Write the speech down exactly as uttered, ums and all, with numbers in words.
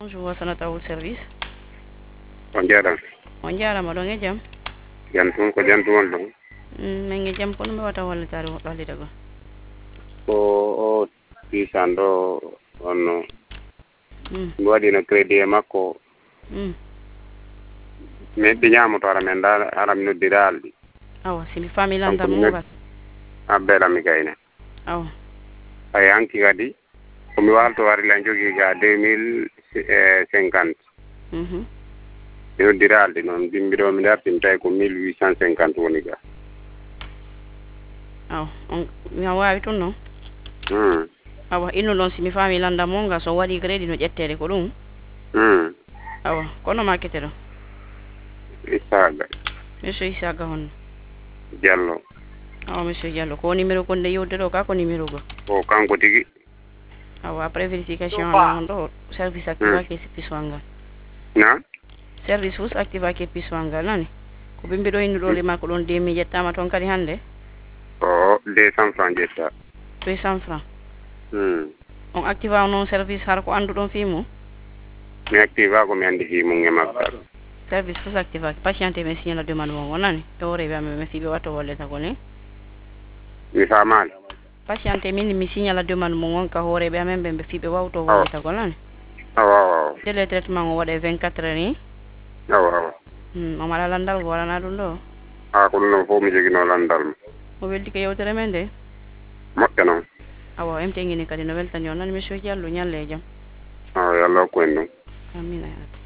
Bonjour, Wasanata World Service. On jarama. On jarama ɗon e jaam. Jantum ko jantum on ɗon. Min e jaam kono mi wata wallitare woɗɗo haalida ko. Ko o pisan ɗo on mi waɗino crédit e makko. min ɗi ñamoto ara men dal ara mi noddira alɗi. Awa simi famille landal mum kat. Abbelami kayne. Awa. Ay hanki kadi komi walto wari lan jogui ga deux mille cinquante. Mhm. Mi noddira alɗi noon dimbiɗo mi dartimi tawi ko mille huit cent cinquante woni ga. Awa on mi wawi tun noon. Hmm. Awa innu ɗon simi famille landal mum ga so waɗi crédit no ƴettede ko ɗum. Hmm. Awa kono makete ɗo. Isaga. Monsieur Isaga hon. Diallo. Awa monsieur Diallo ko numéro ko nde yewde ɗo ka ko numéro go. O kanko tigi. Awa après vérification on ɗo service activake pissoal ngal. Na? Service fus activake pissoal ngal nani. Ko bimbi ɗo innu ɗo rima ko ɗon deux mille ƴettama toon kadi hande. O deux cents francs jetta. deux cents francs. Hmm. On activa non service har ko andu ɗon fimo. Mi activa ko mi andi fimum e makka. Service fus activake patiente mi signa la demande mo wonani e o rewi amen mi fiɓe watto walleta ko ni. Mi famani. Patiente min mi signa la demande mo wonka hooreɓe amen ɓe ɓe fiɓe wawto walleta ko nani. Awa awa. Délai traitement o waɗe vingt-quatre heures ni. Awa awa. Hmm, o maɗa landal ko waɗana ɗum ɗo. Ah ko ɗum ɗon fof mi joguino landal ma. O welti ko yewtere men nde. Moƴƴa noon. Awa em teŋini kadi no weltani on nani monsieur Diallo ñalle e jaam. Awa yo Allah hokku en ɗum. Amina ya rabbi.